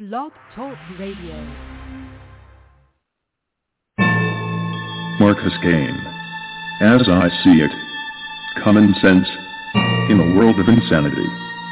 Blog Talk Radio. Marcus Kane. As I see it. Common sense. In a world of insanity.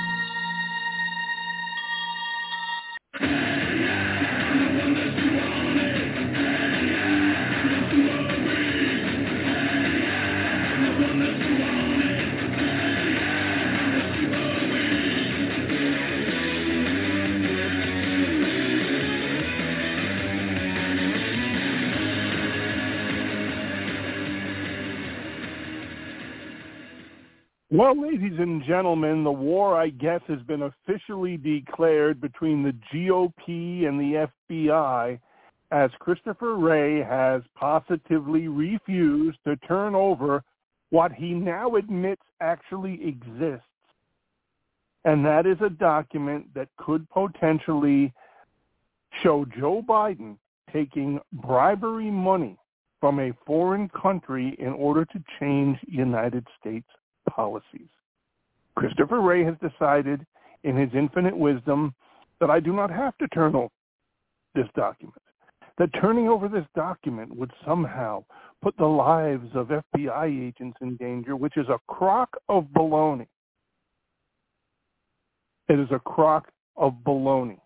Well, ladies and gentlemen, the war, I guess, has been officially declared between the GOP and the FBI as Christopher Wray has positively refused to turn over what he now admits actually exists. And that is a document that could potentially show Joe Biden taking bribery money from a foreign country in order to change United States policies. Christopher Wray has decided in his infinite wisdom that I do not have to turn over this document, that turning over this document would somehow put the lives of FBI agents in danger, which is a crock of baloney. It is a crock of baloney.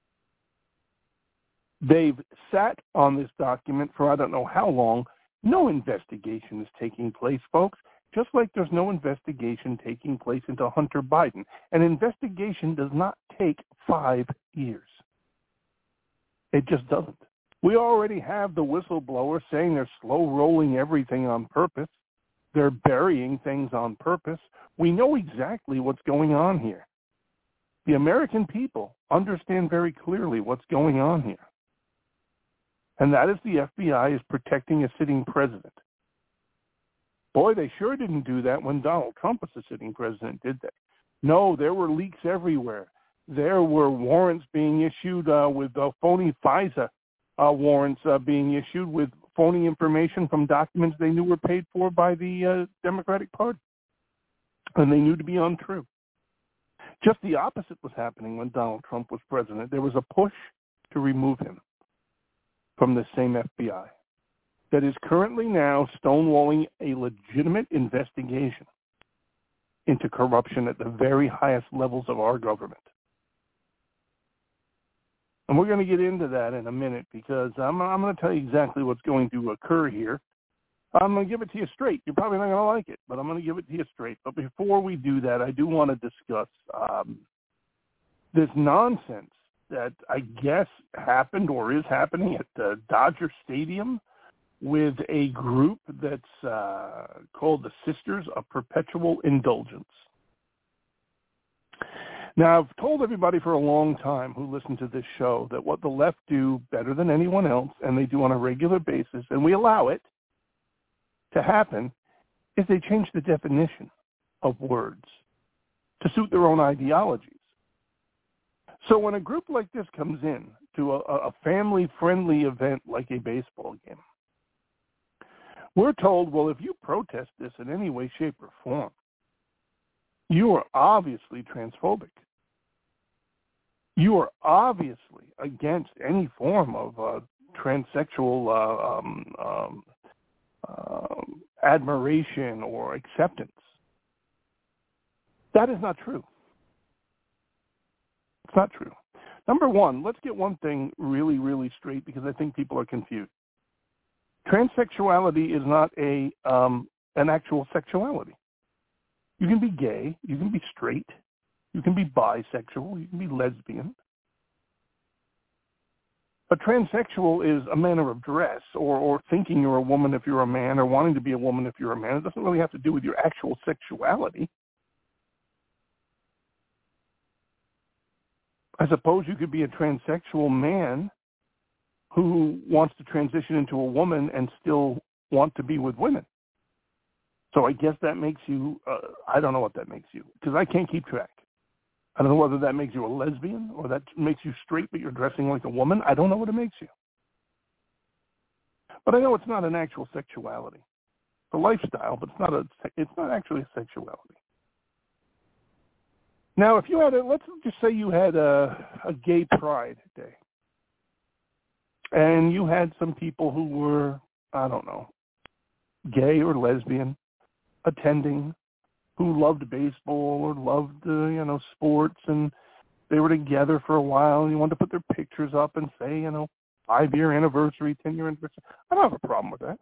They've sat on this document for I don't know how long. No investigation is taking place, folks. Just like there's no investigation taking place into Hunter Biden. An investigation does not take 5 years. It just doesn't. We already have the whistleblower saying they're slow rolling everything on purpose. They're burying things on purpose. We know exactly what's going on here. The American people understand very clearly what's going on here. And that is the FBI is protecting a sitting president. Boy, they sure didn't do that when Donald Trump was the sitting president, did they? No, there were leaks everywhere. There were warrants being issued with phony FISA warrants being issued with phony information from documents they knew were paid for by the Democratic Party, and they knew to be untrue. Just the opposite was happening when Donald Trump was president. There was a push to remove him from the same FBI that is currently now stonewalling a legitimate investigation into corruption at the very highest levels of our government. And we're going to get into that in a minute because I'm going to tell you exactly what's going to occur here. I'm going to give it to you straight. You're probably not going to like it, but I'm going to give it to you straight. But before we do that, I do want to discuss this nonsense that I guess happened or is happening at the Dodger Stadium with a group that's called the Sisters of Perpetual Indulgence. Now, I've told everybody for a long time who listen to this show that what the left do better than anyone else, and they do on a regular basis, and we allow it to happen, is they change the definition of words to suit their own ideologies. So when a group like this comes in to a family-friendly event like a baseball game, we're told, well, if you protest this in any way, shape, or form, you are obviously transphobic. You are obviously against any form of transsexual admiration or acceptance. That is not true. It's not true. Number one, let's get one thing really, really straight because I think people are confused. Transsexuality is not an actual sexuality. You can be gay, you can be straight, you can be bisexual, you can be lesbian. A transsexual is a manner of dress or thinking you're a woman if you're a man or wanting to be a woman if you're a man. It doesn't really have to do with your actual sexuality. I suppose you could be a transsexual man who wants to transition into a woman and still want to be with women. So I guess that makes you, I don't know what that makes you, because I can't keep track. I don't know whether that makes you a lesbian or that makes you straight but you're dressing like a woman. I don't know what it makes you. But I know it's not an actual sexuality. It's a lifestyle, but it's not actually a sexuality. Now, if you had let's just say you had a gay pride day, and you had some people who were, I don't know, gay or lesbian attending, who loved baseball or loved, sports, and they were together for a while, and you wanted to put their pictures up and say, 5-year anniversary, 10-year anniversary. I don't have a problem with that.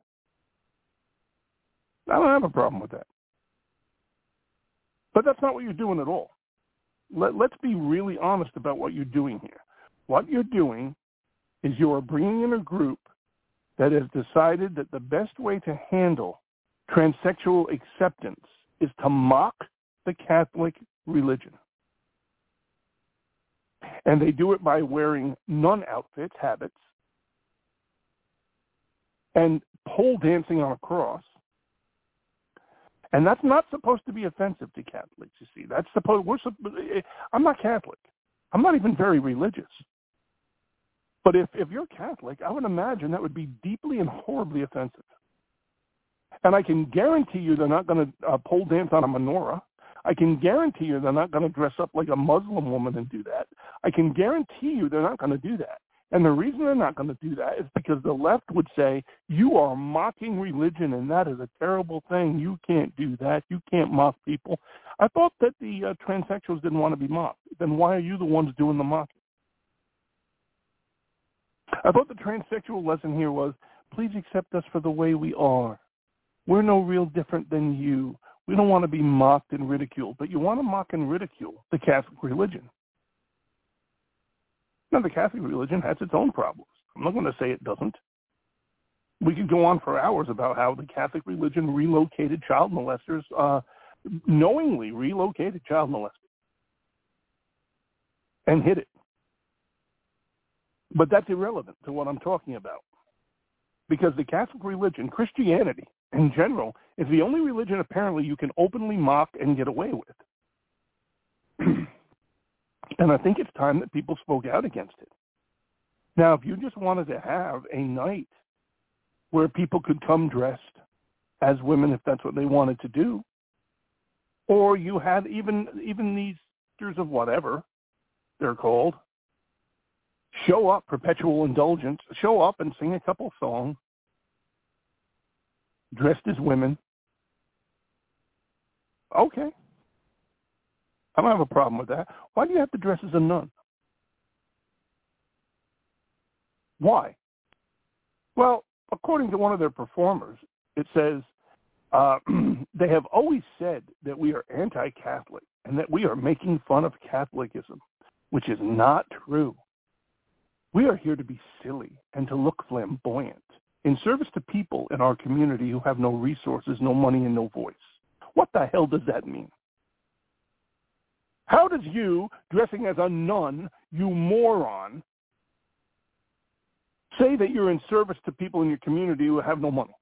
I don't have a problem with that. But that's not what you're doing at all. Let's be really honest about what you're doing here. What you're doing is you are bringing in a group that has decided that the best way to handle transsexual acceptance is to mock the Catholic religion. And they do it by wearing nun outfits, habits, and pole dancing on a cross. And that's not supposed to be offensive to Catholics, you see. I'm not Catholic. I'm not even very religious. But if you're Catholic, I would imagine that would be deeply and horribly offensive. And I can guarantee you they're not going to pole dance on a menorah. I can guarantee you they're not going to dress up like a Muslim woman and do that. I can guarantee you they're not going to do that. And the reason they're not going to do that is because the left would say, you are mocking religion, and that is a terrible thing. You can't do that. You can't mock people. I thought that the transsexuals didn't want to be mocked. Then why are you the ones doing the mocking? I thought the transsexual lesson here was, please accept us for the way we are. We're no real different than you. We don't want to be mocked and ridiculed, but you want to mock and ridicule the Catholic religion. Now, the Catholic religion has its own problems. I'm not going to say it doesn't. We could go on for hours about how the Catholic religion relocated child molesters, knowingly relocated child molesters, and hid it. But that's irrelevant to what I'm talking about. Because the Catholic religion, Christianity in general, is the only religion apparently you can openly mock and get away with. And I think it's time that people spoke out against it. Now, if you just wanted to have a night where people could come dressed as women if that's what they wanted to do, or you had even these sisters of whatever they're called, show up, perpetual indulgence, show up and sing a couple songs, dressed as women, okay. I don't have a problem with that. Why do you have to dress as a nun? Why? Well, according to one of their performers, it says, they have always said that we are anti-Catholic and that we are making fun of Catholicism, which is not true. We are here to be silly and to look flamboyant in service to people in our community who have no resources, no money, and no voice. What the hell does that mean? How does you, dressing as a nun, you moron, say that you're in service to people in your community who have no money?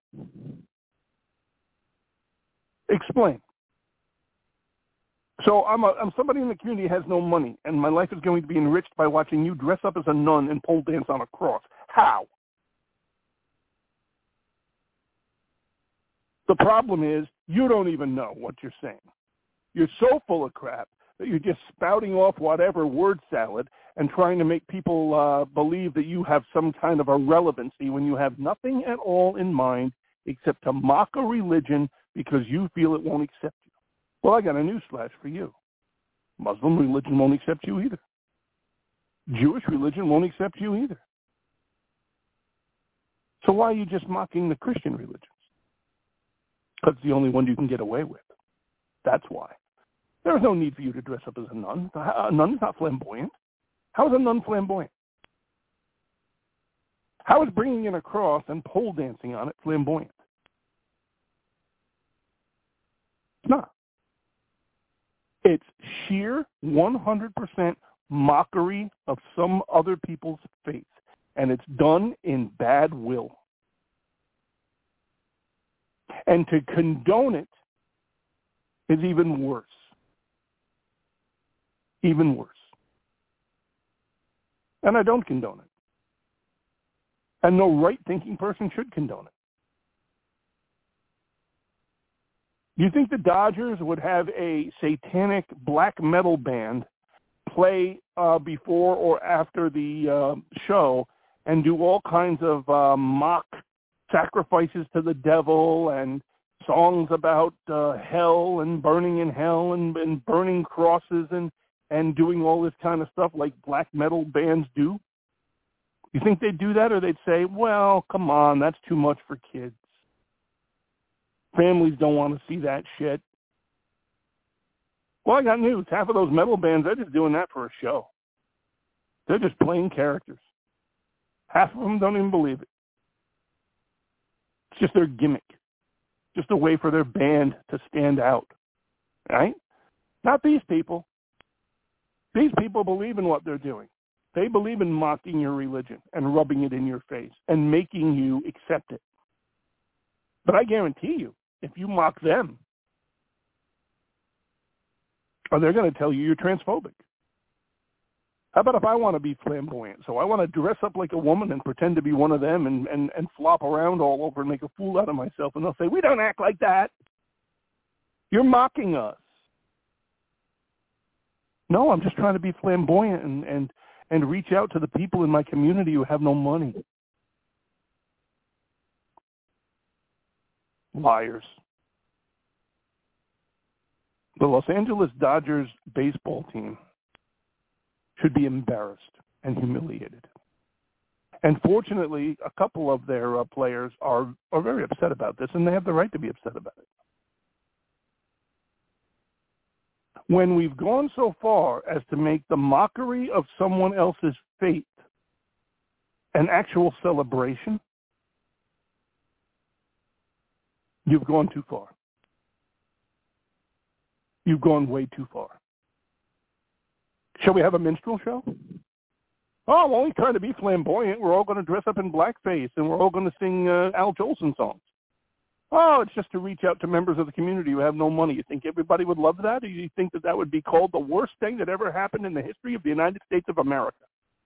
Explain. So I'm somebody in the community who has no money, and my life is going to be enriched by watching you dress up as a nun and pole dance on a cross. How? The problem is you don't even know what you're saying. You're so full of crap that you're just spouting off whatever word salad and trying to make people believe that you have some kind of a relevancy when you have nothing at all in mind except to mock a religion because you feel it won't accept you. Well, I got a newsflash for you. Muslim religion won't accept you either. Jewish religion won't accept you either. So why are you just mocking the Christian religions? Because it's the only one you can get away with. That's why. There is no need for you to dress up as a nun. A nun is not flamboyant. How is a nun flamboyant? How is bringing in a cross and pole dancing on it flamboyant? It's not. It's sheer 100% mockery of some other people's faith, and it's done in bad will. And to condone it is even worse. Even worse. And I don't condone it. And no right-thinking person should condone it. Do you think the Dodgers would have a satanic black metal band play before or after the show and do all kinds of mock sacrifices to the devil and songs about hell and burning in hell and burning crosses and doing all this kind of stuff like black metal bands do? You think they'd do that, or they'd say, well, come on, that's too much for kids. Families don't want to see that shit. Well, I got news. Half of those metal bands, they're just doing that for a show. They're just playing characters. Half of them don't even believe it. It's just their gimmick. Just a way for their band to stand out. Right? Not these people. These people believe in what they're doing. They believe in mocking your religion and rubbing it in your face and making you accept it. But I guarantee you, if you mock them, they're going to tell you you're transphobic. How about if I want to be flamboyant? So I want to dress up like a woman and pretend to be one of them and flop around all over and make a fool out of myself. And they'll say, we don't act like that. You're mocking us. No, I'm just trying to be flamboyant and reach out to the people in my community who have no money. Liars. The Los Angeles Dodgers baseball team should be embarrassed and humiliated. And fortunately, a couple of their players are very upset about this, and they have the right to be upset about it. When we've gone so far as to make the mockery of someone else's faith an actual celebration, you've gone too far. You've gone way too far. Shall we have a minstrel show? Oh, we're only trying to be flamboyant. We're all going to dress up in blackface, and we're all going to sing Al Jolson songs. Oh, it's just to reach out to members of the community who have no money. You think everybody would love that? Or you think that would be called the worst thing that ever happened in the history of the United States of America?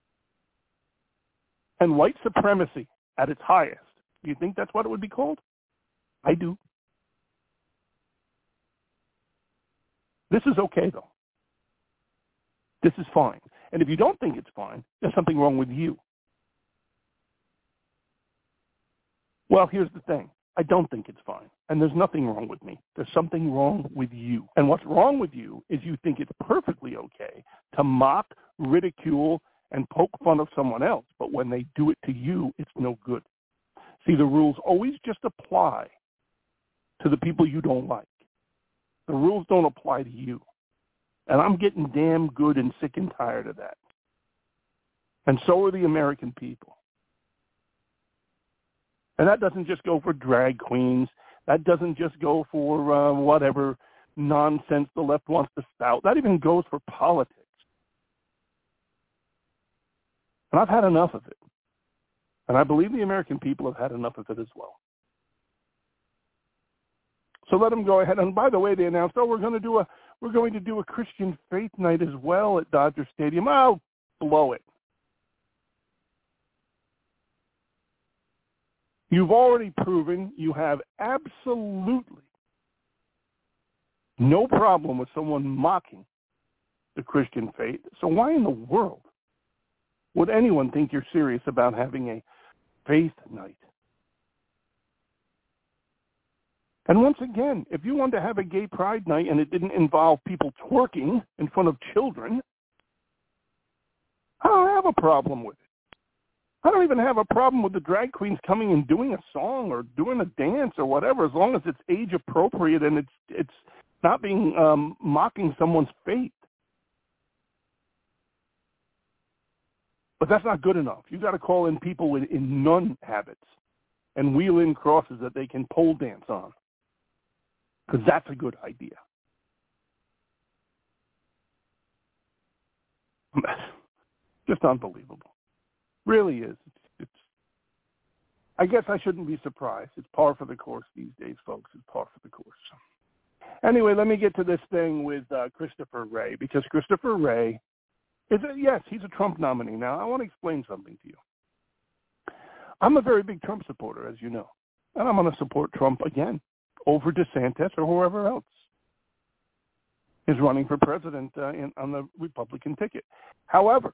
And white supremacy at its highest. Do you think that's what it would be called? I do. This is okay, though. This is fine. And if you don't think it's fine, there's something wrong with you. Well, here's the thing. I don't think it's fine. And there's nothing wrong with me. There's something wrong with you. And what's wrong with you is you think it's perfectly okay to mock, ridicule, and poke fun of someone else. But when they do it to you, it's no good. See, the rules always just apply to the people you don't like. The rules don't apply to you. And I'm getting damn good and sick and tired of that. And so are the American people. And that doesn't just go for drag queens. That doesn't just go for whatever nonsense the left wants to spout. That even goes for politics. And I've had enough of it. And I believe the American people have had enough of it as well. So let them go ahead. And by the way, they announced, we're going to do a Christian faith night as well at Dodger Stadium. Oh, blow it. You've already proven you have absolutely no problem with someone mocking the Christian faith. So why in the world would anyone think you're serious about having a faith night? And once again, if you wanted to have a gay pride night and it didn't involve people twerking in front of children, I don't have a problem with it. I don't even have a problem with the drag queens coming and doing a song or doing a dance or whatever, as long as it's age appropriate and it's not being mocking someone's faith. But that's not good enough. You got to call in people in nun habits and wheel in crosses that they can pole dance on, because that's a good idea. Just unbelievable. Really is. It's. I guess I shouldn't be surprised. It's par for the course these days, folks. It's par for the course. Anyway, let me get to this thing with Christopher Wray, because Christopher Wray yes, he's a Trump nominee. Now, I want to explain something to you. I'm a very big Trump supporter, as you know, and I'm going to support Trump again over DeSantis or whoever else is running for president on the Republican ticket. However,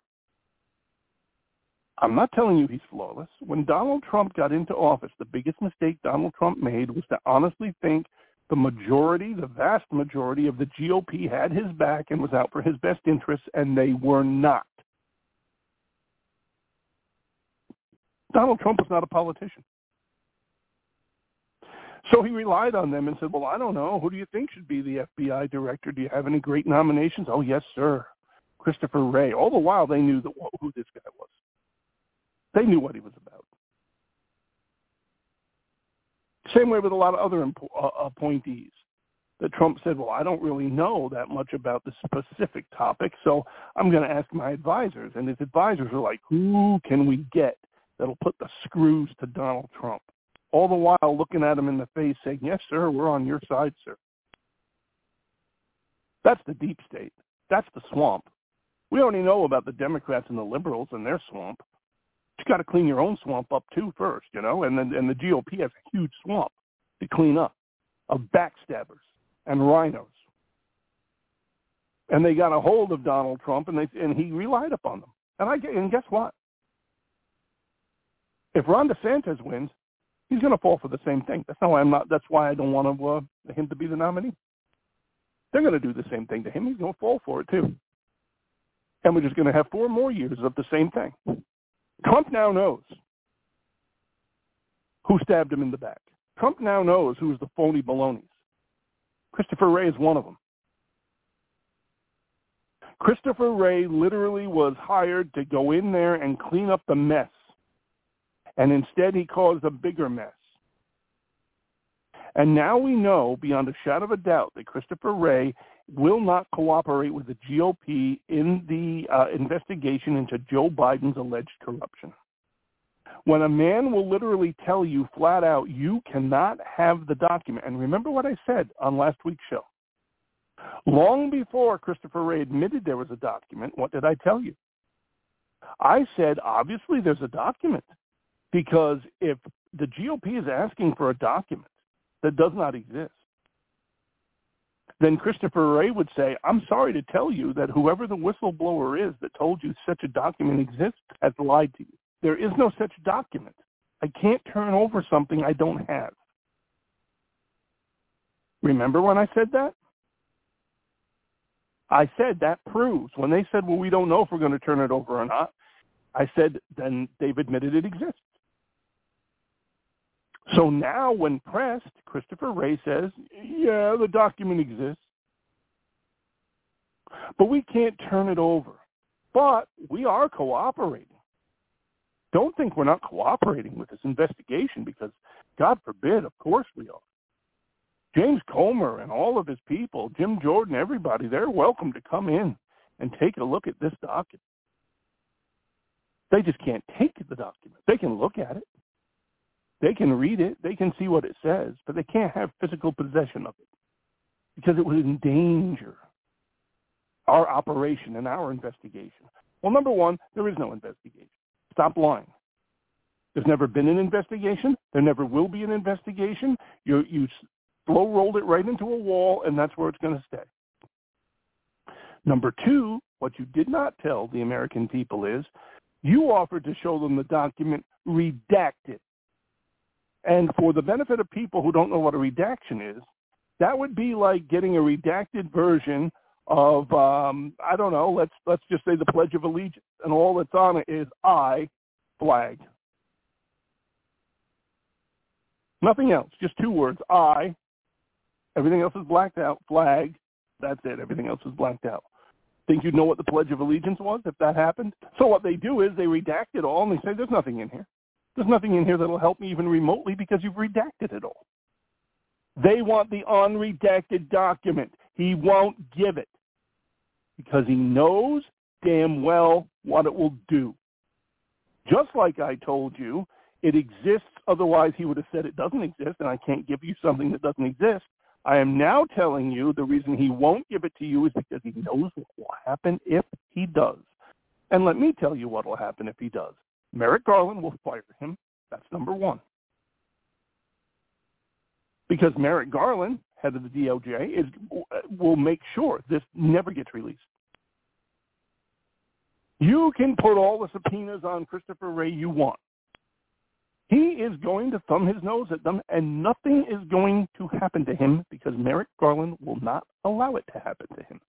I'm not telling you he's flawless. When Donald Trump got into office, the biggest mistake Donald Trump made was to honestly think the vast majority of the GOP had his back and was out for his best interests, and they were not. Donald Trump was not a politician. So he relied on them and said, well, I don't know. Who do you think should be the FBI director? Do you have any great nominations? Oh, yes, sir. Christopher Wray. All the while they knew who this guy was. They knew what he was about. Same way with a lot of other appointees that Trump said, well, I don't really know that much about the specific topic, so I'm going to ask my advisors. And his advisors are like, who can we get that'll put the screws to Donald Trump? All the while looking at him in the face saying, yes, sir, we're on your side, sir. That's the deep state. That's the swamp. We already know about the Democrats and the liberals and their swamp. You got to clean your own swamp up too first, and the GOP has a huge swamp to clean up of backstabbers and rhinos. And they got a hold of Donald Trump, and he relied upon them. And guess what? If Ron DeSantis wins, he's going to fall for the same thing. That's why I don't want him to be the nominee. They're going to do the same thing to him. He's going to fall for it too. And we're just going to have 4 more years of the same thing. Trump now knows who stabbed him in the back. Trump now knows who's the phony balonies. Christopher Wray is one of them. Christopher Wray literally was hired to go in there and clean up the mess. And instead he caused a bigger mess. And now we know beyond a shadow of a doubt that Christopher Wray will not cooperate with the GOP in the investigation into Joe Biden's alleged corruption. When a man will literally tell you flat out, you cannot have the document. And remember what I said on last week's show. Long before Christopher Wray admitted there was a document, what did I tell you? I said, obviously there's a document. Because if the GOP is asking for a document that does not exist, then Christopher Wray would say, I'm sorry to tell you that whoever the whistleblower is that told you such a document exists has lied to you. There is no such document. I can't turn over something I don't have. Remember when I said that? I said that proves. When they said, well, we don't know if we're going to turn it over or not, I said, then they've admitted it exists. So now when pressed, Christopher Wray says, yeah, the document exists, but we can't turn it over. But we are cooperating. Don't think we're not cooperating with this investigation because, God forbid, of course we are. James Comer and all of his people, Jim Jordan, everybody, they're welcome to come in and take a look at this document. They just can't take the document. They can look at it. They can read it. They can see what it says, but they can't have physical possession of it because it would endanger our operation and our investigation. Well, number one, there is no investigation. Stop lying. There's never been an investigation. There never will be an investigation. You slow-rolled it right into a wall, and that's where it's going to stay. Number two, what you did not tell the American people is you offered to show them the document redacted. And for the benefit of people who don't know what a redaction is, that would be like getting a redacted version of, I don't know, let's just say the Pledge of Allegiance. And all that's on it is I, flag. Nothing else, just 2 words, I. Everything else is blacked out, flag. That's it. Everything else is blacked out. Think you'd know what the Pledge of Allegiance was if that happened? So what they do is they redact it all and they say there's nothing in here. There's nothing in here that'll help me even remotely because you've redacted it all. They want the unredacted document. He won't give it because he knows damn well what it will do. Just like I told you, it exists, otherwise he would have said it doesn't exist, and I can't give you something that doesn't exist. I am now telling you the reason he won't give it to you is because he knows what will happen if he does. And let me tell you what will happen if he does. Merrick Garland will fire him. That's number one. Because Merrick Garland, head of the DOJ, will make sure this never gets released. You can put all the subpoenas on Christopher Wray you want. He is going to thumb his nose at them, and nothing is going to happen to him because Merrick Garland will not allow it to happen to him.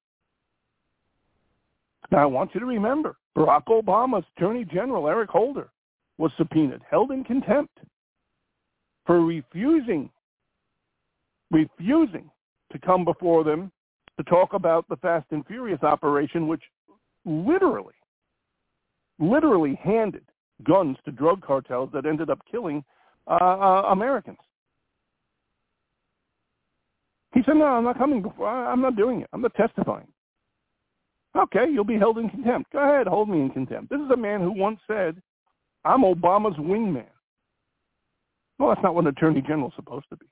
Now, I want you to remember, Barack Obama's Attorney General, Eric Holder, was subpoenaed, held in contempt for refusing to come before them to talk about the Fast and Furious operation, which literally handed guns to drug cartels that ended up killing Americans. He said, no, I'm not coming before. I'm not doing it. I'm not testifying. Okay, you'll be held in contempt. Go ahead, hold me in contempt. This is a man who once said, I'm Obama's wingman. Well, that's not what an attorney general is supposed to be.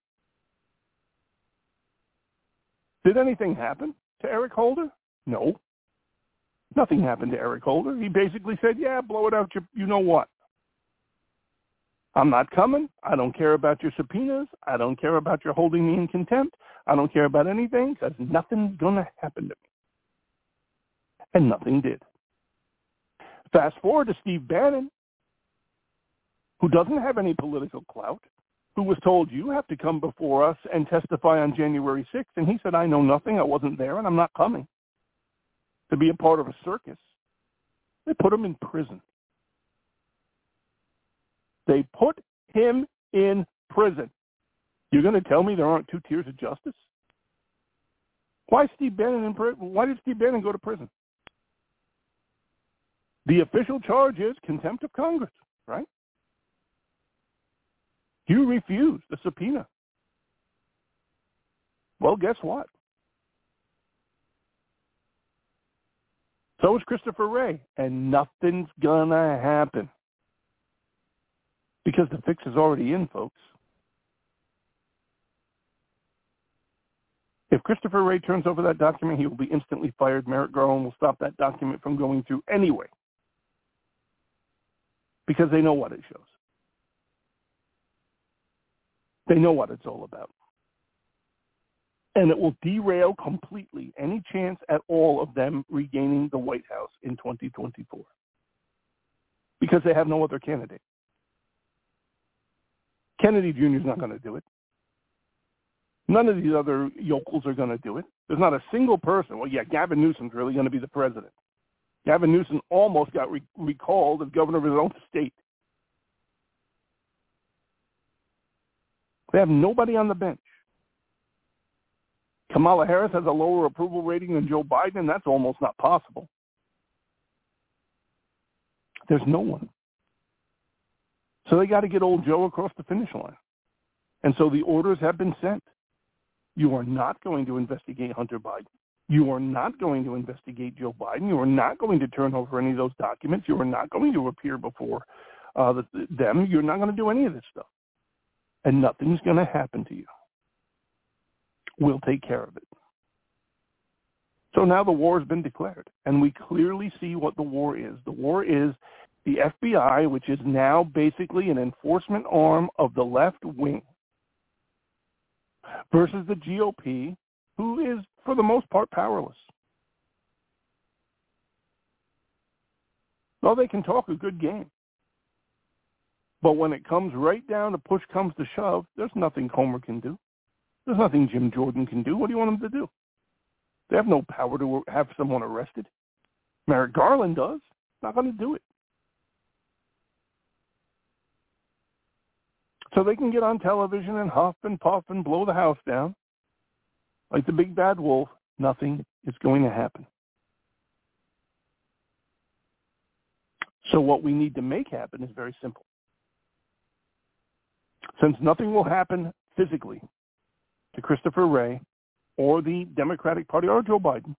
Did anything happen to Eric Holder? No. Nothing happened to Eric Holder. He basically said, yeah, blow it out, you know what. I'm not coming. I don't care about your subpoenas. I don't care about your holding me in contempt. I don't care about anything because nothing's going to happen to me. And nothing did. Fast forward to Steve Bannon, who doesn't have any political clout, who was told, you have to come before us and testify on January 6th. And he said, I know nothing. I wasn't there, and I'm not coming to be a part of a circus. They put him in prison. They put him in prison. You're going to tell me there aren't two tiers of justice? Why Steve Bannon in prison? Why did Steve Bannon go to prison? The official charge is contempt of Congress, right? You refused the subpoena. Well, guess what? So is Christopher Wray, and nothing's going to happen. Because the fix is already in, folks. If Christopher Wray turns over that document, he will be instantly fired. Merrick Garland will stop that document from going through anyway. Because they know what it shows. They know what it's all about. And it will derail completely any chance at all of them regaining the White House in 2024. Because they have no other candidate. Kennedy Jr. is not going to do it. None of these other yokels are going to do it. There's not a single person. Well, yeah, Gavin Newsom's really going to be the president. Gavin Newsom almost got recalled as governor of his own state. They have nobody on the bench. Kamala Harris has a lower approval rating than Joe Biden, and that's almost not possible. There's no one. So they got to get old Joe across the finish line. And so the orders have been sent. You are not going to investigate Hunter Biden. You are not going to investigate Joe Biden. You are not going to turn over any of those documents. You are not going to appear before them. You're not going to do any of this stuff. And nothing's going to happen to you. We'll take care of it. So now the war has been declared, and we clearly see what the war is. The war is the FBI, which is now basically an enforcement arm of the left wing, versus the GOP, who is, for the most part, powerless. Well, they can talk a good game. But when it comes right down to push comes to shove, there's nothing Comer can do. There's nothing Jim Jordan can do. What do you want them to do? They have no power to have someone arrested. Merrick Garland does. Not going to do it. So they can get on television and huff and puff and blow the house down. Like the big bad wolf, nothing is going to happen. So what we need to make happen is very simple. Since nothing will happen physically to Christopher Wray or the Democratic Party or Joe Biden,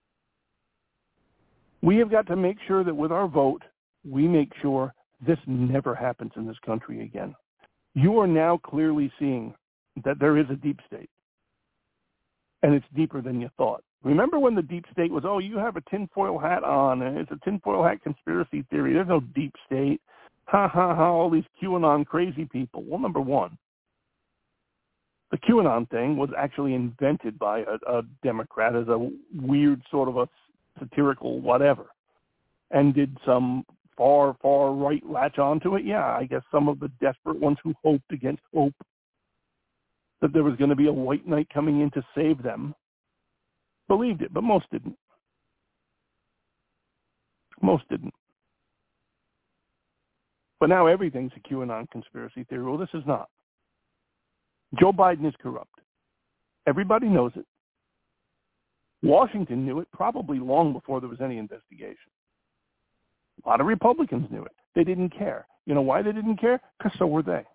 we have got to make sure that with our vote, we make sure this never happens in this country again. You are now clearly seeing that there is a deep state, and it's deeper than you thought. Remember when the deep state was, oh, you have a tinfoil hat on, and it's a tinfoil hat conspiracy theory. There's no deep state. Ha, ha, ha, all these QAnon crazy people. Well, number one, The QAnon thing was actually invented by a Democrat as a weird sort of a satirical whatever, and did some far right latch onto it. Yeah, I guess some of the desperate ones who hoped against hope that there was going to be a white knight coming in to save them believed it, but most didn't. Most didn't. But now everything's a QAnon conspiracy theory. Well, this is not. Joe Biden is corrupt. Everybody knows it. Washington knew it probably long before there was any investigation. A lot of Republicans knew it. They didn't care. You know why they didn't care? Because so were they.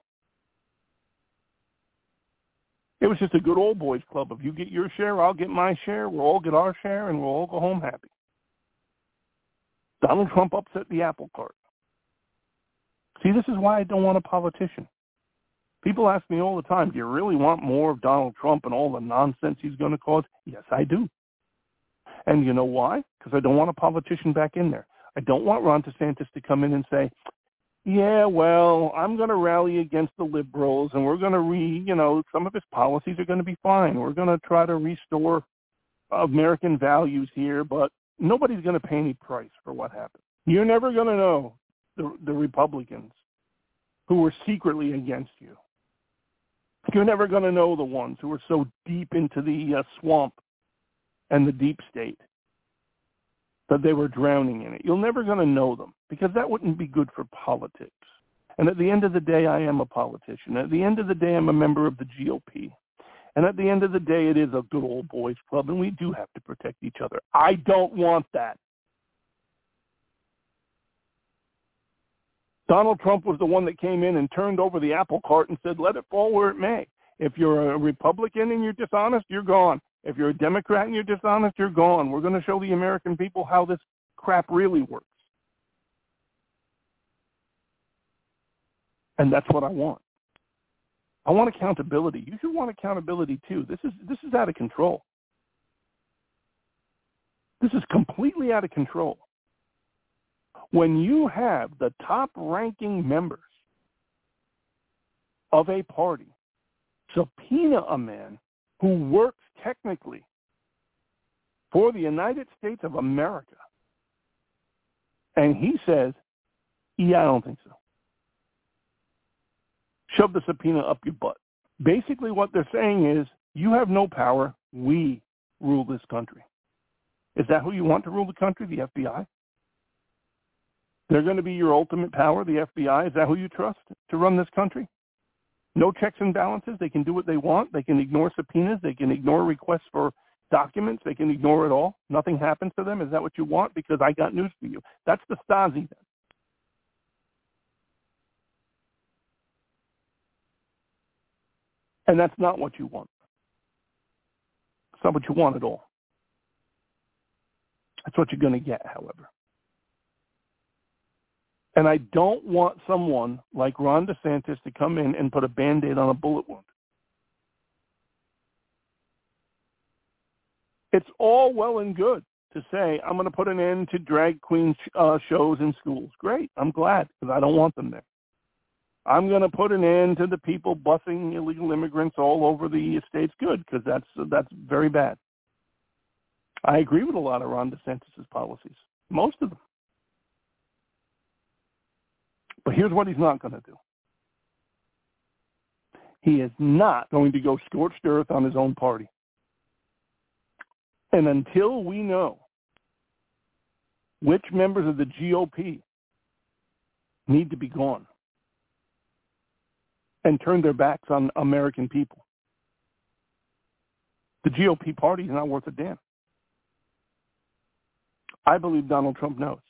It was just a good old boys club. If you get your share, I'll get my share. We'll all get our share, and we'll all go home happy. Donald Trump upset the apple cart. See, this is why I don't want a politician. People ask me all the time, do you really want more of Donald Trump and all the nonsense he's going to cause? Yes, I do. And you know why? Because I don't want a politician back in there. I don't want Ron DeSantis to come in and say, yeah, well, I'm going to rally against the liberals, and we're going to some of his policies are going to be fine. We're going to try to restore American values here, but nobody's going to pay any price for what happened. You're never going to know the Republicans who were secretly against you. You're never going to know the ones who are so deep into the swamp and the deep state that they were drowning in it. You're never going to know them because that wouldn't be good for politics. And at the end of the day, I am a politician. At the end of the day, I'm a member of the GOP. And at the end of the day, it is a good old boys club, and we do have to protect each other. I don't want that. Donald Trump was the one that came in and turned over the apple cart and said, let it fall where it may. If you're a Republican and you're dishonest, you're gone. If you're a Democrat and you're dishonest, you're gone. We're going to show the American people how this crap really works. And that's what I want. I want accountability. You should want accountability too. This is out of control. This is completely out of control. When you have the top-ranking members of a party subpoena a man who works technically for the United States of America, and he says, yeah, I don't think so. Shove the subpoena up your butt. Basically what they're saying is, you have no power, we rule this country. Is that who you want to rule the country, the FBI? They're going to be your ultimate power, the FBI? Is that who you trust to run this country? No checks and balances. They can do what they want. They can ignore subpoenas. They can ignore requests for documents. They can ignore it all. Nothing happens to them. Is that what you want? Because I got news for you. That's the Stasi then. And that's not what you want. It's not what you want at all. That's what you're going to get, however. And I don't want someone like Ron DeSantis to come in and put a Band-Aid on a bullet wound. It's all well and good to say, I'm going to put an end to drag queen shows in schools. Great. I'm glad, because I don't want them there. I'm going to put an end to the people busing illegal immigrants all over the states. Good, because that's very bad. I agree with a lot of Ron DeSantis' policies, most of them. But here's what he's not going to do. He is not going to go scorched earth on his own party. And until we know which members of the GOP need to be gone and turn their backs on American people, the GOP party is not worth a damn. I believe Donald Trump knows.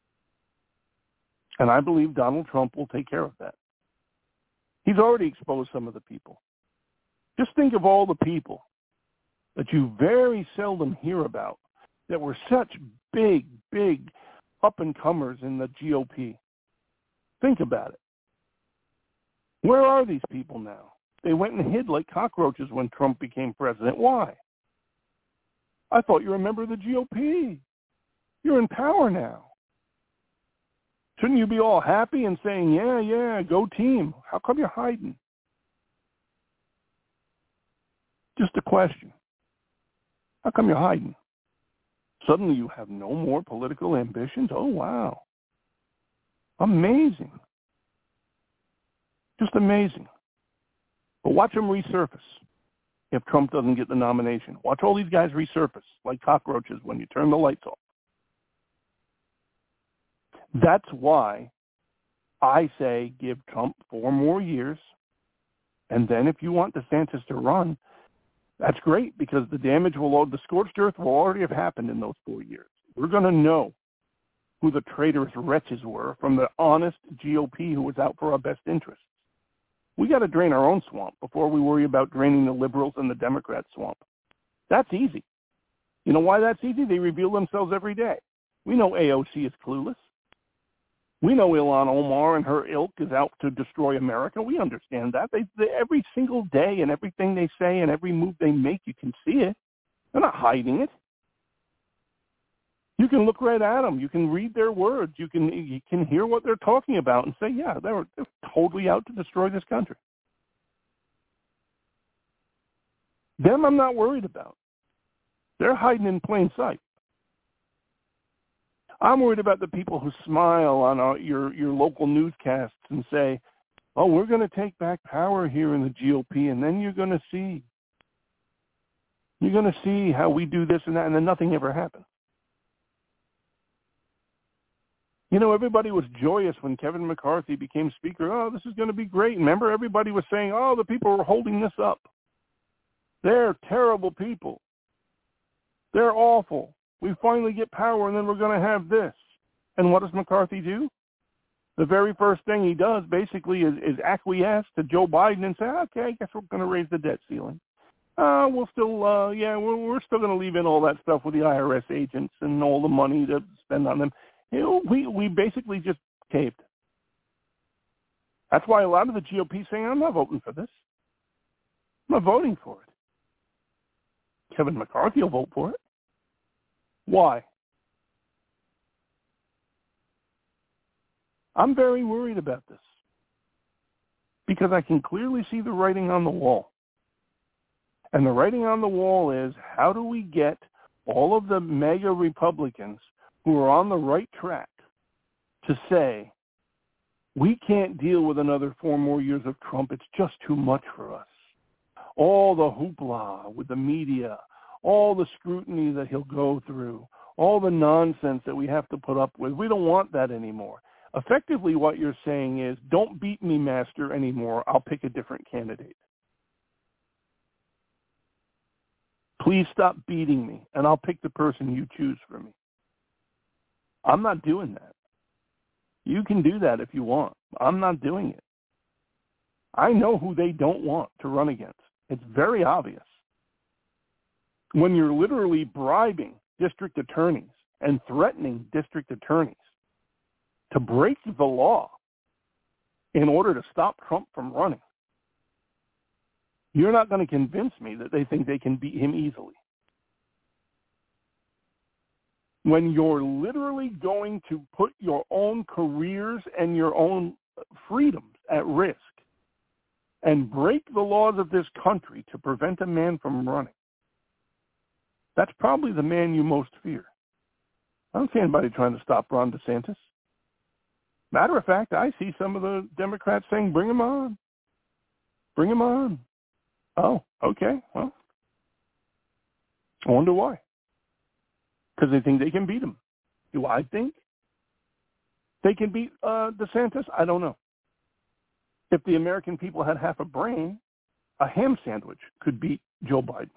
And I believe Donald Trump will take care of that. He's already exposed some of the people. Just think of all the people that you very seldom hear about that were such big up-and-comers in the GOP. Think about it. Where are these people now? They went and hid like cockroaches when Trump became president. Why? I thought you were a member of the GOP. You're in power now. Shouldn't you be all happy and saying, yeah, go team? How come you're hiding? Just a question. How come you're hiding? Suddenly you have no more political ambitions? Oh, wow. Amazing. Just amazing. But watch them resurface if Trump doesn't get the nomination. Watch all these guys resurface like cockroaches when you turn the lights off. That's why I say give Trump 4 more years, and then if you want DeSantis to run, that's great because the the scorched earth will already have happened in those 4 years. We're going to know who the traitorous wretches were from the honest GOP who was out for our best interests. We got to drain our own swamp before we worry about draining the liberals and the Democrats' swamp. That's easy. You know why that's easy? They reveal themselves every day. We know AOC is clueless. We know Ilhan Omar and her ilk is out to destroy America. We understand that. They every single day and everything they say and every move they make, you can see it. They're not hiding it. You can look right at them. You can read their words. You can hear what they're talking about and say, yeah, they're totally out to destroy this country. Them I'm not worried about. They're hiding in plain sight. I'm worried about the people who smile on your local newscasts and say, oh, we're going to take back power here in the GOP, and then you're going to see. You're going to see how we do this and that, and then nothing ever happens. You know, everybody was joyous when Kevin McCarthy became Speaker. Oh, this is going to be great. Remember, everybody was saying, oh, the people are holding this up. They're terrible people. They're awful. We finally get power, and then we're going to have this. And what does McCarthy do? The very first thing he does basically is acquiesce to Joe Biden and say, okay, I guess we're going to raise the debt ceiling. We're still going to leave in all that stuff with the IRS agents and all the money to spend on them. You know, we basically just caved. That's why a lot of the GOP saying, I'm not voting for this. I'm not voting for it. Kevin McCarthy will vote for it. Why? I'm very worried about this because I can clearly see the writing on the wall. And the writing on the wall is, how do we get all of the mega Republicans who are on the right track to say, we can't deal with another 4 more years of Trump. It's just too much for us. All the hoopla with the media, all the scrutiny that he'll go through, all the nonsense that we have to put up with. We don't want that anymore. Effectively, what you're saying is, don't beat me, master, anymore. I'll pick a different candidate. Please stop beating me, and I'll pick the person you choose for me. I'm not doing that. You can do that if you want. I'm not doing it. I know who they don't want to run against. It's very obvious. When you're literally bribing district attorneys and threatening district attorneys to break the law in order to stop Trump from running, you're not going to convince me that they think they can beat him easily. When you're literally going to put your own careers and your own freedoms at risk and break the laws of this country to prevent a man from running, that's probably the man you most fear. I don't see anybody trying to stop Ron DeSantis. Matter of fact, I see some of the Democrats saying, bring him on. Bring him on. Oh, okay. Well, I wonder why. Because they think they can beat him. Do I think they can beat DeSantis? I don't know. If the American people had half a brain, a ham sandwich could beat Joe Biden.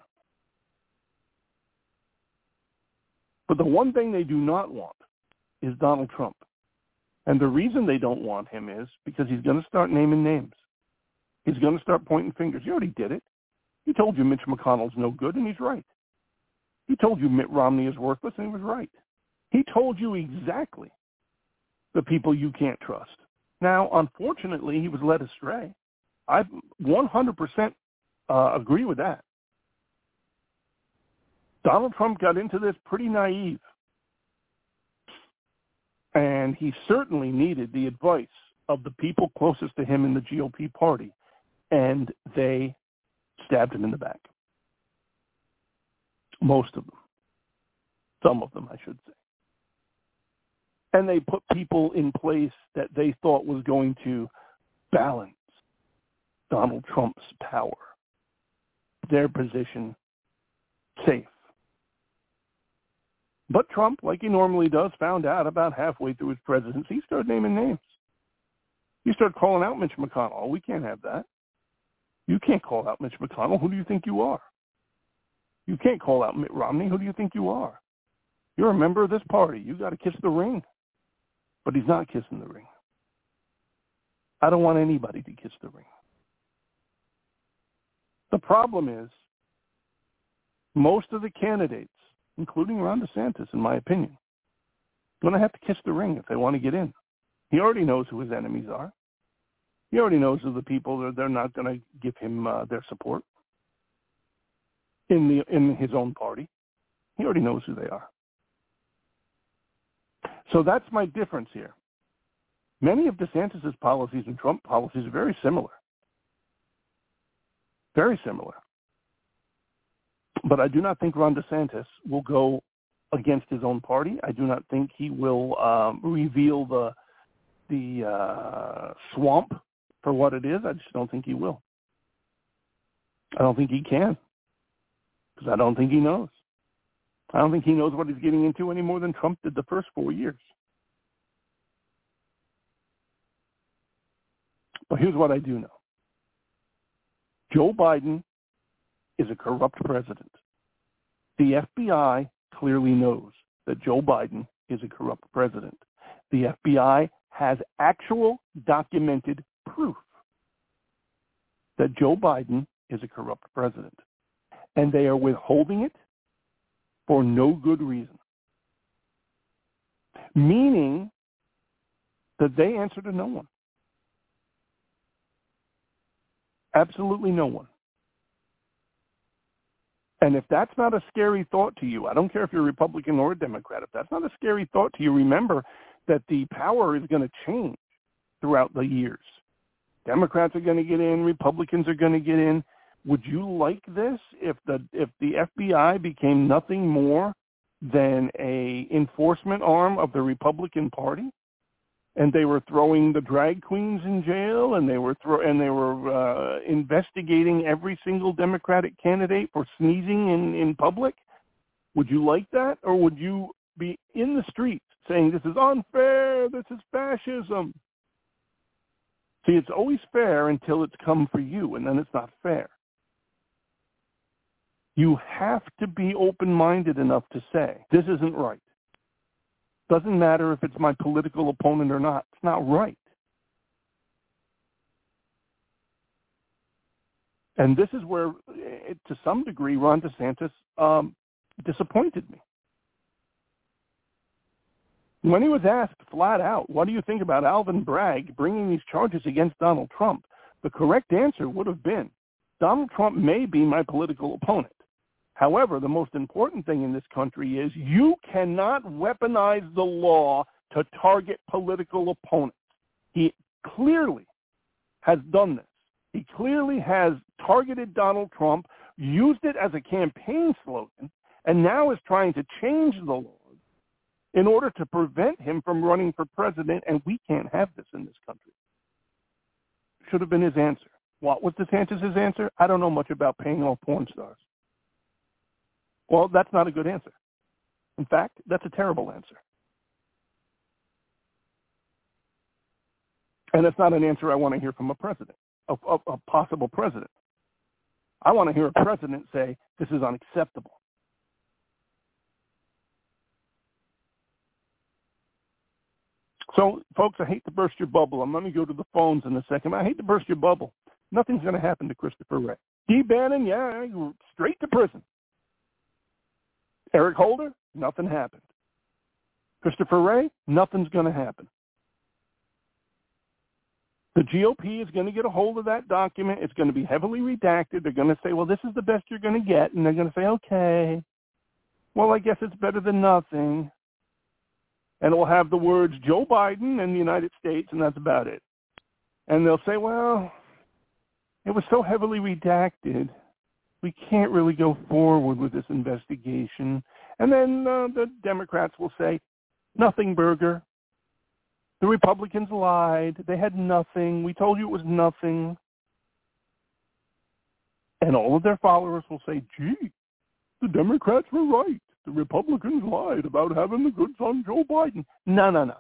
But the one thing they do not want is Donald Trump. And the reason they don't want him is because he's going to start naming names. He's going to start pointing fingers. He already did it. He told you Mitch McConnell's no good, and he's right. He told you Mitt Romney is worthless, and he was right. He told you exactly the people you can't trust. Now, unfortunately, he was led astray. I 100% agree with that. Donald Trump got into this pretty naive, and he certainly needed the advice of the people closest to him in the GOP party, and they stabbed him in the back. Most of them. Some of them, I should say. And they put people in place that they thought was going to balance Donald Trump's power, their position safe. But Trump, like he normally does, found out about halfway through his presidency. He started naming names. He started calling out Mitch McConnell. Oh, we can't have that. You can't call out Mitch McConnell. Who do you think you are? You can't call out Mitt Romney. Who do you think you are? You're a member of this party. You got to kiss the ring. But he's not kissing the ring. I don't want anybody to kiss the ring. The problem is most of the candidates, including Ron DeSantis, in my opinion, going to have to kiss the ring if they want to get in. He already knows who his enemies are. He already knows who the people that they're not going to give him their support in his own party. He already knows who they are. So that's my difference here. Many of DeSantis' policies and Trump policies are very similar. Very similar. But I do not think Ron DeSantis will go against his own party. I do not think he will reveal the swamp for what it is. I just don't think he will. I don't think he can. Because I don't think he knows. I don't think he knows what he's getting into any more than Trump did the first 4 years. But here's what I do know. Joe Biden is a corrupt president. The FBI clearly knows that Joe Biden is a corrupt president. The FBI has actual documented proof that Joe Biden is a corrupt president. And they are withholding it for no good reason. Meaning that they answer to no one. Absolutely no one. And if that's not a scary thought to you, I don't care if you're a Republican or a Democrat, if that's not a scary thought to you, remember that the power is going to change throughout the years. Democrats are going to get in, Republicans are going to get in. Would you like this if the FBI became nothing more than a enforcement arm of the Republican Party, and they were throwing the drag queens in jail, and they were investigating every single Democratic candidate for sneezing in public? Would you like that, or would you be in the streets saying this is unfair, this is fascism? See, it's always fair until it's come for you, and then it's not fair. You have to be open-minded enough to say, this isn't right. Doesn't matter if it's my political opponent or not. It's not right. And this is where, to some degree, Ron DeSantis disappointed me. When he was asked flat out, what do you think about Alvin Bragg bringing these charges against Donald Trump? The correct answer would have been, Donald Trump may be my political opponent. However, the most important thing in this country is you cannot weaponize the law to target political opponents. He clearly has done this. He clearly has targeted Donald Trump, used it as a campaign slogan, and now is trying to change the laws in order to prevent him from running for president, and we can't have this in this country. Should have been his answer. What was DeSantis' answer? I don't know much about paying off porn stars. Well, that's not a good answer. In fact, that's a terrible answer. And it's not an answer I want to hear from a president, a possible president. I want to hear a president say, this is unacceptable. So, folks, I hate to burst your bubble. I'm going to go to the phones in a second. I hate to burst your bubble. Nothing's going to happen to Christopher Wray. Steve Bannon, yeah, straight to prison. Eric Holder, nothing happened. Christopher Wray, nothing's going to happen. The GOP is going to get a hold of that document. It's going to be heavily redacted. They're going to say, well, this is the best you're going to get. And they're going to say, okay, well, I guess it's better than nothing. And it will have the words Joe Biden and the United States, and that's about it. And they'll say, well, it was so heavily redacted we can't really go forward with this investigation. And then the Democrats will say, nothing, Burger. The Republicans lied. They had nothing. We told you it was nothing. And all of their followers will say, gee, the Democrats were right. The Republicans lied about having the goods on Joe Biden. No.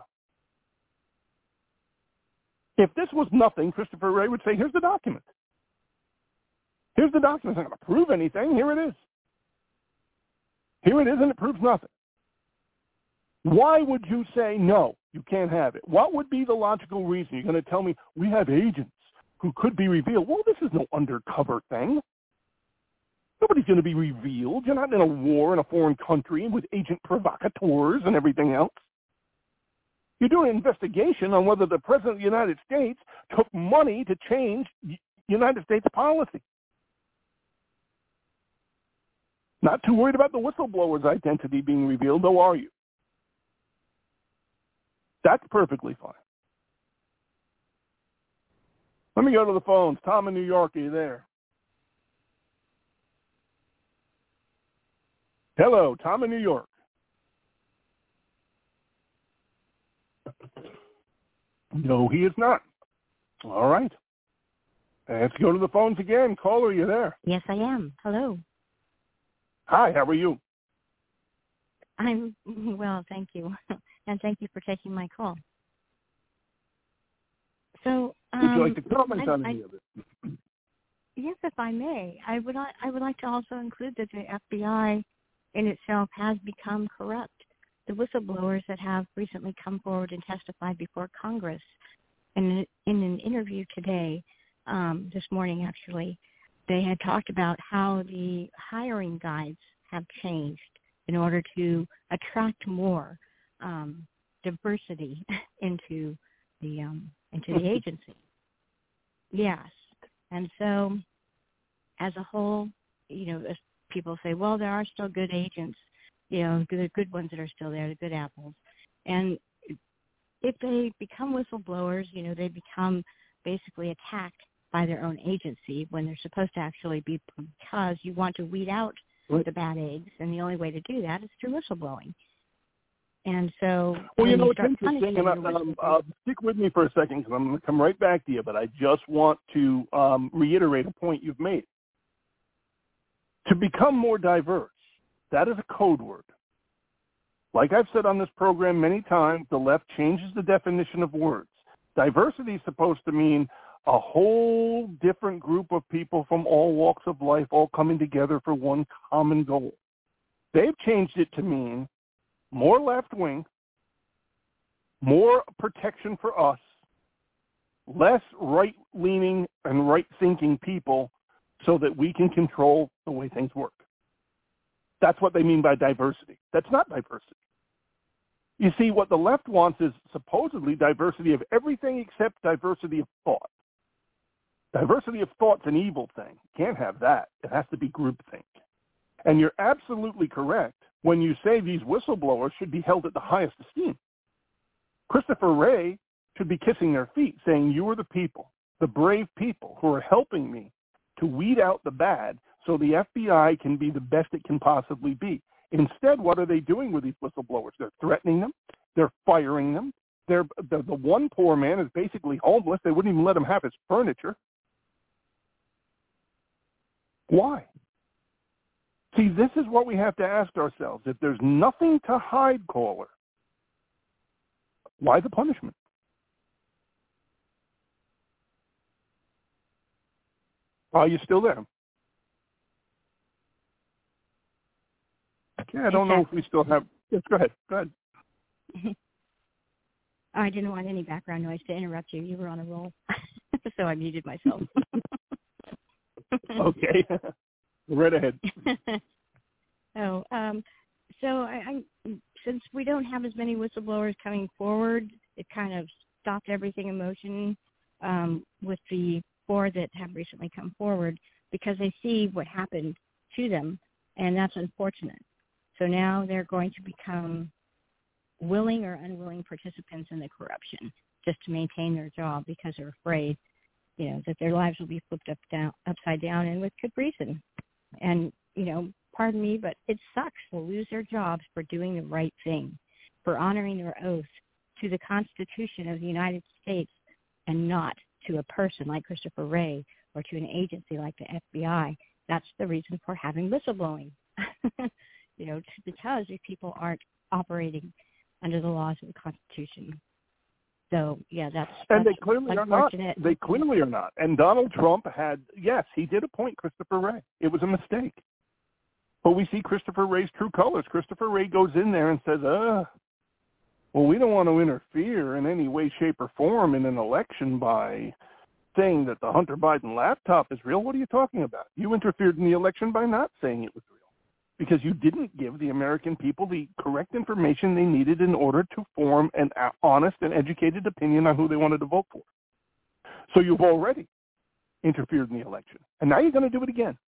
If this was nothing, Christopher Wray would say, here's the document. Here's the document. It's not going to prove anything. Here it is. Here it is, and it proves nothing. Why would you say, no, you can't have it? What would be the logical reason? You're going to tell me we have agents who could be revealed. Well, this is no undercover thing. Nobody's going to be revealed. You're not in a war in a foreign country with agent provocateurs and everything else. You're doing an investigation on whether the President of the United States took money to change United States policy. Not too worried about the whistleblower's identity being revealed, though, are you? That's perfectly fine. Let me go to the phones. Tom in New York, are you there? Hello, Tom in New York. No, he is not. All right. Let's go to the phones again. Caller, are you there? Yes, I am. Hello. Hi, how are you? I'm well, thank you. And thank you for taking my call. So, would you like to comment on any of it? Yes, if I may. I would like to also include that the FBI in itself has become corrupt. The whistleblowers that have recently come forward and testified before Congress, and in an interview today, this morning actually, they had talked about how the hiring guides have changed in order to attract more diversity into the agency. Yes, and so as a whole, as people say, well, there are still good agents, the good ones that are still there, the good apples, and if they become whistleblowers, they become basically attacked by their own agency when they're supposed to actually be, because you want to weed out the bad eggs, and the only way to do that is through whistleblowing. And so, well, it's interesting, and stick with me for a second because I'm going to come right back to you, but I just want to reiterate a point you've made. To become more diverse, that is a code word. Like I've said on this program many times, the left changes the definition of words. Diversity is supposed to mean a whole different group of people from all walks of life all coming together for one common goal. They've changed it to mean more left-wing, more protection for us, less right-leaning and right-thinking people so that we can control the way things work. That's what they mean by diversity. That's not diversity. You see, what the left wants is supposedly diversity of everything except diversity of thought. Diversity of thought's an evil thing. Can't have that. It has to be groupthink. And you're absolutely correct when you say these whistleblowers should be held at the highest esteem. Christopher Wray should be kissing their feet, saying, you are the people, the brave people who are helping me to weed out the bad so the FBI can be the best it can possibly be. Instead, what are they doing with these whistleblowers? They're threatening them. They're firing them. The one poor man is basically homeless. They wouldn't even let him have his furniture. Why? See, this is what we have to ask ourselves. If there's nothing to hide, caller, why the punishment? Are you still there? Okay, I don't know if we still have... Yes, go ahead. Go ahead. I didn't want any background noise to interrupt you. You were on a roll, so I muted myself. Okay. Right ahead. So I since we don't have as many whistleblowers coming forward, it kind of stopped everything in motion with the 4 that have recently come forward because they see what happened to them, and that's unfortunate. So now they're going to become willing or unwilling participants in the corruption just to maintain their job because they're afraid, that their lives will be flipped upside down, and with good reason. And, pardon me, but it sucks to lose their jobs for doing the right thing, for honoring their oath to the Constitution of the United States and not to a person like Christopher Wray or to an agency like the FBI. That's the reason for having whistleblowing, because these people aren't operating under the laws of the Constitution. So, yeah, that's they clearly are not. unfortunate. They clearly are not. And Donald Trump he did appoint Christopher Wray. It was a mistake. But we see Christopher Wray's true colors. Christopher Wray goes in there and says, well, we don't want to interfere in any way, shape, or form in an election by saying that the Hunter Biden laptop is real. What are you talking about? You interfered in the election by not saying it was real because you didn't give the American people the correct information they needed in order to form an honest and educated opinion on who they wanted to vote for. So you've already interfered in the election. And now you're going to do it again.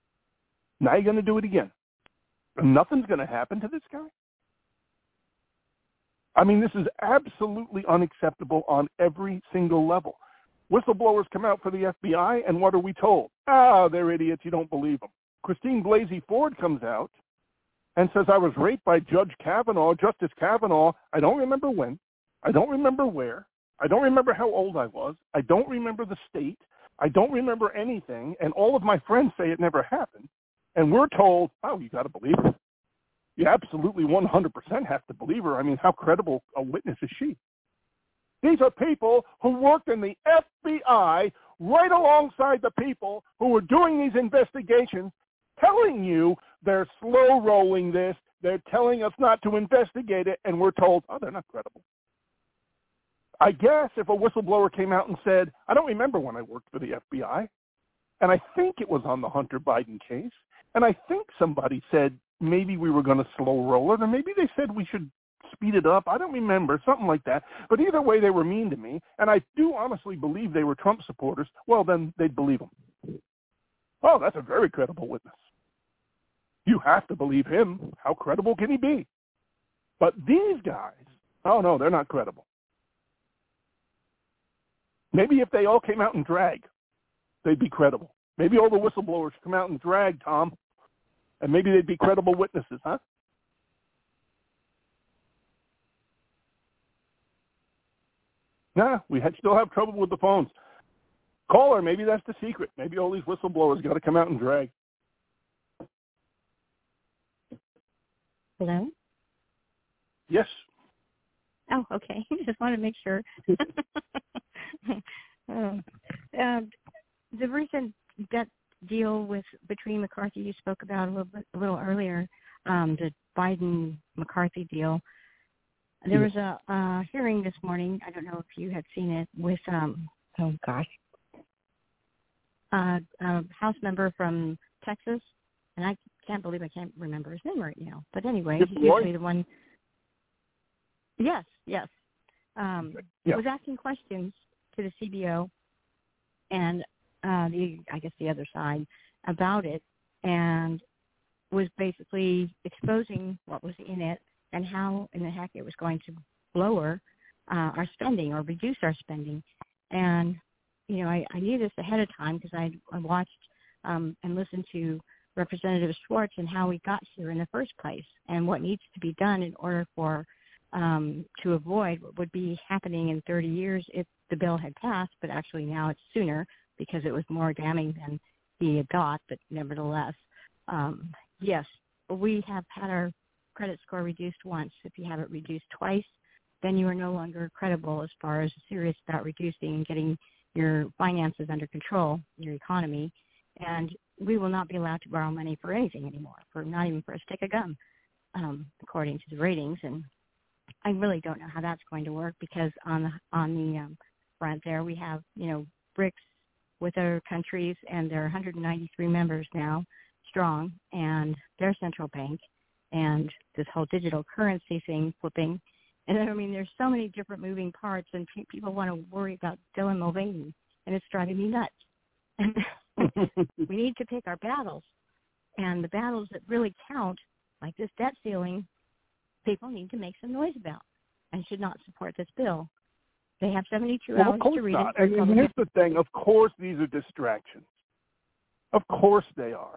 And nothing's going to happen to this guy. I mean, this is absolutely unacceptable on every single level. Whistleblowers come out for the FBI, and what are we told? They're idiots. You don't believe them. Christine Blasey Ford comes out and says, I was raped by Justice Kavanaugh. I don't remember when. I don't remember where. I don't remember how old I was. I don't remember the state. I don't remember anything. And all of my friends say it never happened. And we're told, you got to believe her. You absolutely 100% have to believe her. I mean, how credible a witness is she? These are people who worked in the FBI right alongside the people who were doing these investigations, telling you they're slow-rolling this. They're telling us not to investigate it, and we're told, they're not credible. I guess if a whistleblower came out and said, I don't remember when I worked for the FBI, and I think it was on the Hunter Biden case, and I think somebody said maybe we were going to slow roll it, or maybe they said we should speed it up. I don't remember, something like that. But either way, they were mean to me, and I do honestly believe they were Trump supporters. Well, then they'd believe them. That's a very credible witness. You have to believe him. How credible can he be? But these guys, no, they're not credible. Maybe if they all came out in drag, they'd be credible. Maybe all the whistleblowers come out in drag, Tom, and maybe they'd be credible witnesses, huh? Nah, we still have trouble with the phones. Caller, maybe that's the secret. Maybe all these whistleblowers got to come out and drag. Hello? Yes. Oh, okay. Just want to make sure. The recent debt deal between McCarthy you spoke about a little earlier, the Biden-McCarthy deal. There was a hearing this morning. I don't know if you had seen it with a House member from Texas, and I can't believe I can't remember his name right now. But anyway, he's usually the one. Yes. Was asking questions to the CBO and the other side about it, and was basically exposing what was in it and how in the heck it was going to lower our spending or reduce our spending. And, I knew this ahead of time because I watched and listened to Representative Schwartz and how we got here in the first place and what needs to be done in order for to avoid what would be happening in 30 years if the bill had passed, but actually now it's sooner because it was more damning than he had thought. But nevertheless, yes, we have had our credit score reduced once. If you have it reduced twice, then you are no longer credible as far as serious about reducing and getting your finances under control, your economy. And we will not be allowed to borrow money for anything anymore, not even for a stick of gum, according to the ratings. And I really don't know how that's going to work because on the front there we have, BRICS with other countries, and there are 193 members now strong, and their central bank, and this whole digital currency thing flipping. And there's so many different moving parts, and people want to worry about Dylan Mulvaney, and it's driving me nuts. And we need to pick our battles, and the battles that really count, like this debt ceiling, people need to make some noise about and should not support this bill. They have 72 hours to read it. And here's the thing. Of course these are distractions. Of course they are.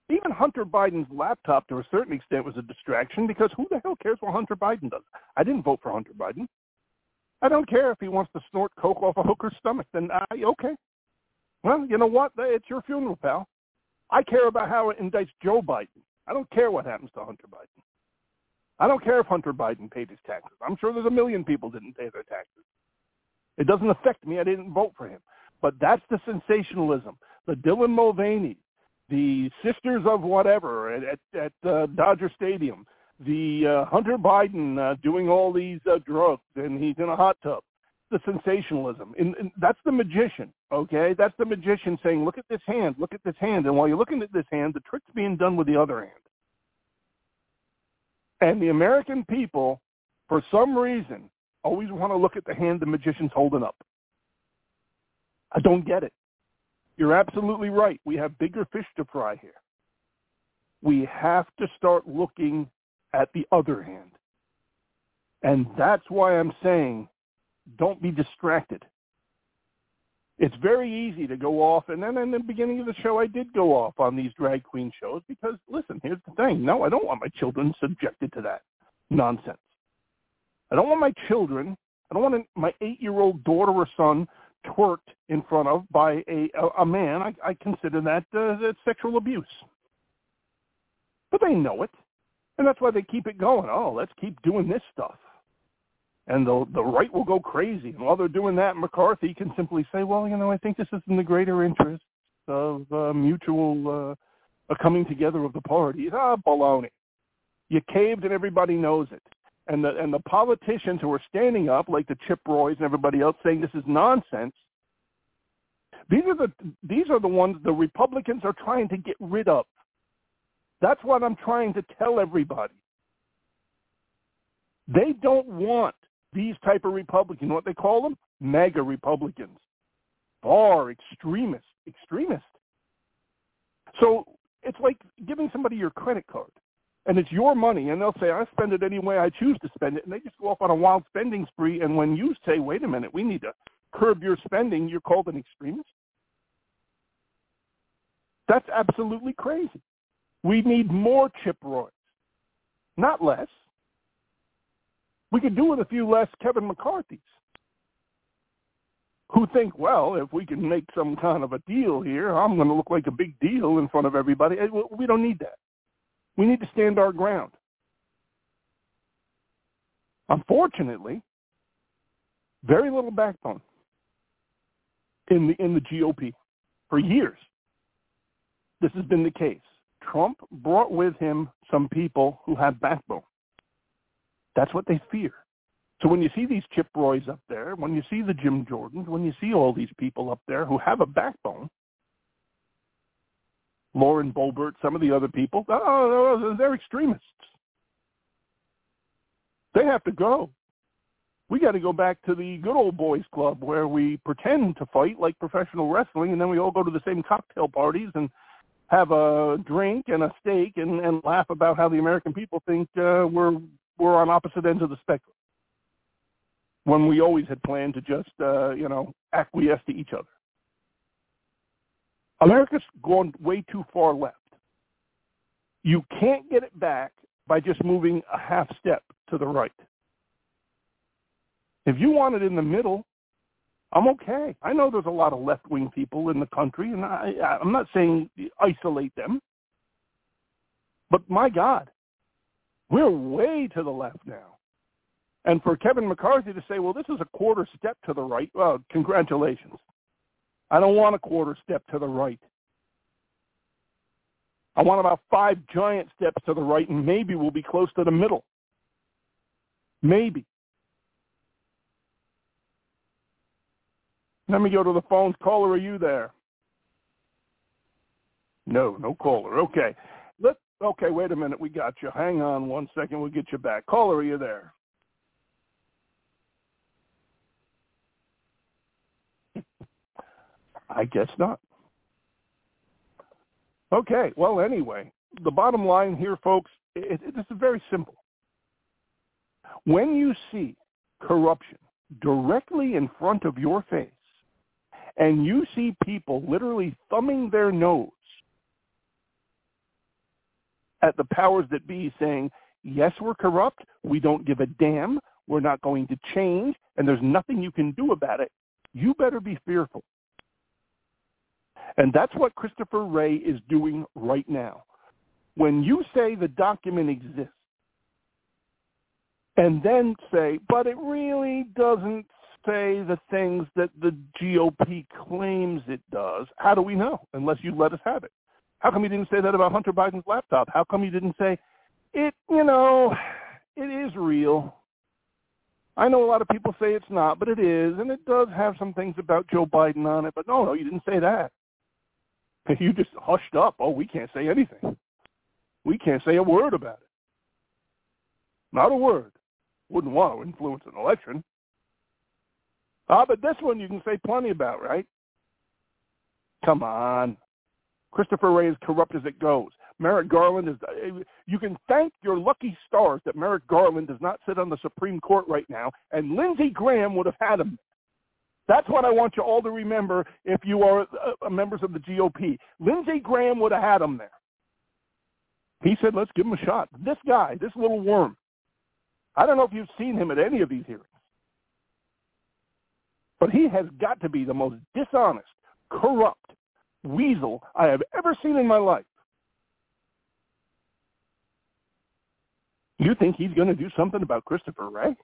Even Hunter Biden's laptop, to a certain extent, was a distraction because who the hell cares what Hunter Biden does? I didn't vote for Hunter Biden. I don't care if he wants to snort coke off a hooker's stomach. Then, okay. Well, you know what? It's your funeral, pal. I care about how it indicts Joe Biden. I don't care what happens to Hunter Biden. I don't care if Hunter Biden paid his taxes. I'm sure there's a million people didn't pay their taxes. It doesn't affect me. I didn't vote for him. But that's the sensationalism. The Dylan Mulvaney, the Sisters of whatever at Dodger Stadium, the Hunter Biden doing all these drugs and he's in a hot tub. The sensationalism. And that's the magician, okay? That's the magician saying, look at this hand, look at this hand. And while you're looking at this hand, the trick's being done with the other hand. And the American people, for some reason, always want to look at the hand the magician's holding up. I don't get it. You're absolutely right. We have bigger fish to fry here. We have to start looking at the other hand. And that's why I'm saying don't be distracted. It's very easy to go off, and then in the beginning of the show I did go off on these drag queen shows because, listen, here's the thing. No, I don't want my children subjected to that nonsense. I don't want my children, I don't want my 8-year-old daughter or son twerked in front of by a man. I consider that sexual abuse. But they know it, and that's why they keep it going. Oh, let's keep doing this stuff. And the right will go crazy. And while they're doing that, McCarthy can simply say, well, I think this is in the greater interest of mutual coming together of the parties. Baloney. You caved and everybody knows it. And the politicians who are standing up, like the Chip Roys and everybody else, saying this is nonsense, these are the ones the Republicans are trying to get rid of. That's what I'm trying to tell everybody. They don't want these type of Republicans, what they call them? MAGA Republicans. Far extremist. So it's like giving somebody your credit card. And it's your money, and they'll say, I spend it any way I choose to spend it. And they just go off on a wild spending spree. And when you say, wait a minute, we need to curb your spending, you're called an extremist? That's absolutely crazy. We need more Chip Roys, not less. We could do with a few less Kevin McCarthys who think, well, if we can make some kind of a deal here, I'm going to look like a big deal in front of everybody. We don't need that. We need to stand our ground. Unfortunately, very little backbone in the GOP. For years, this has been the case. Trump brought with him some people who have backbone. That's what they fear. So when you see these Chip Roys up there, when you see the Jim Jordans, when you see all these people up there who have a backbone, Lauren Boebert, some of the other people, they're extremists. They have to go. We got to go back to the good old boys club where we pretend to fight like professional wrestling, and then we all go to the same cocktail parties and have a drink and a steak and laugh about how the American people think we're on opposite ends of the spectrum, when we always had planned to just, acquiesce to each other. America's gone way too far left. You can't get it back by just moving a half step to the right. If you want it in the middle, I'm okay. I know there's a lot of left-wing people in the country, and I'm not saying isolate them. But my God, we're way to the left now. And for Kevin McCarthy to say, well, this is a quarter step to the right, well, congratulations. I don't want a quarter step to the right. I want about 5 giant steps to the right, and maybe we'll be close to the middle. Maybe. Let me go to the phones. Caller, are you there? No caller. Okay. Okay, wait a minute. We got you. Hang on 1 second. We'll get you back. Caller, are you there? I guess not. Okay, well, anyway, the bottom line here, folks, this is very simple. When you see corruption directly in front of your face, and you see people literally thumbing their nose at the powers that be saying, yes, we're corrupt, we don't give a damn, we're not going to change, and there's nothing you can do about it, you better be fearful. And that's what Christopher Wray is doing right now. When you say the document exists, and then say, but it really doesn't say the things that the GOP claims it does, how do we know unless you let us have it? How come you didn't say that about Hunter Biden's laptop? How come you didn't say, it is real. I know a lot of people say it's not, but it is, and it does have some things about Joe Biden on it, but no, you didn't say that. You just hushed up. Oh, we can't say anything. We can't say a word about it. Not a word. Wouldn't want to influence an election. But this one you can say plenty about, right? Come on. Christopher Wray is corrupt as it goes. Merrick Garland is, you can thank your lucky stars that Merrick Garland does not sit on the Supreme Court right now, and Lindsey Graham would have had him. That's what I want you all to remember if you are members of the GOP. Lindsey Graham would have had him there. He said, let's give him a shot. This guy, this little worm, I don't know if you've seen him at any of these hearings, but he has got to be the most dishonest, corrupt weasel I have ever seen in my life. You think he's going to do something about Christopher Wray?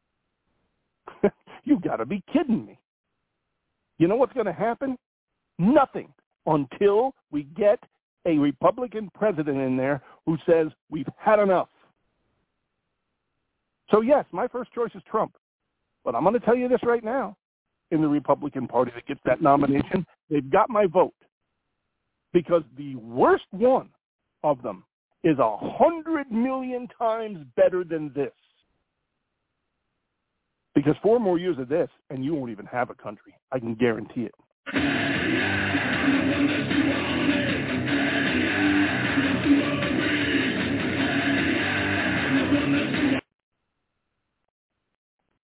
You've got to be kidding me. You know what's going to happen? Nothing until we get a Republican president in there who says we've had enough. So yes, my first choice is Trump. But I'm going to tell you this right now. In the Republican Party that gets that nomination, they've got my vote. Because the worst one of them is 100 million times better than this. Because 4 more years of this, and you won't even have a country. I can guarantee it.